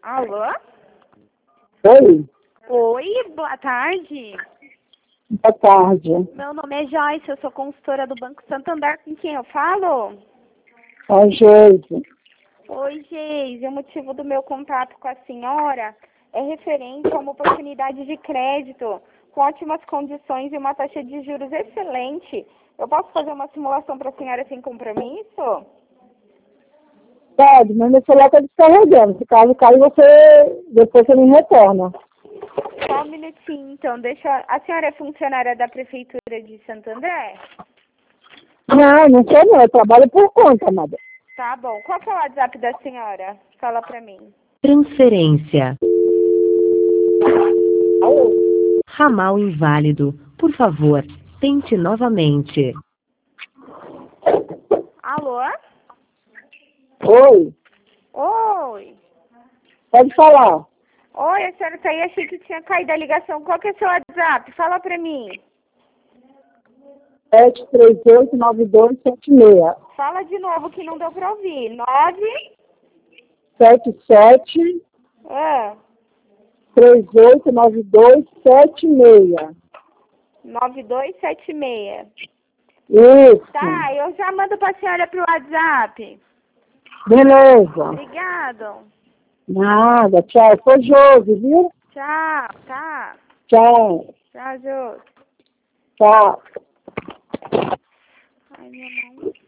Alô? Oi, Oi, boa tarde. boa tarde. Meu nome é Joyce, eu sou consultora do Banco Santander. Com quem eu falo? É Geise. Oi, Geise. O motivo do meu contato com a senhora é referente a uma oportunidade de crédito com ótimas condições e uma taxa de juros excelente. Eu posso fazer uma simulação para a senhora sem compromisso? Pode, mas meu celular está descarregando. Se caso cair, depois você me retorna. Só um minutinho, então. A senhora é funcionária da Prefeitura de Santo André? Não sou não. Eu trabalho por conta, amada. Tá bom. Qual que é o WhatsApp da senhora? Fala pra mim. Transferência. Alô? Ramal inválido. Por favor, tente novamente. Alô? Oi, Oi. pode falar. Oi, a senhora tá aí, achei que tinha caído a ligação. Qual que é o seu WhatsApp? Fala pra mim. 7389276. Fala de novo que não deu pra ouvir. 9... 77 Ah, 389276. 9276. Isso. Tá, eu já mando pra senhora pro WhatsApp. Beleza. Obrigado. Nada, tchau. Sou Josi, viu? Tchau, tá. Tchau. Tchau, Jô. Tchau. Ai, minha mão.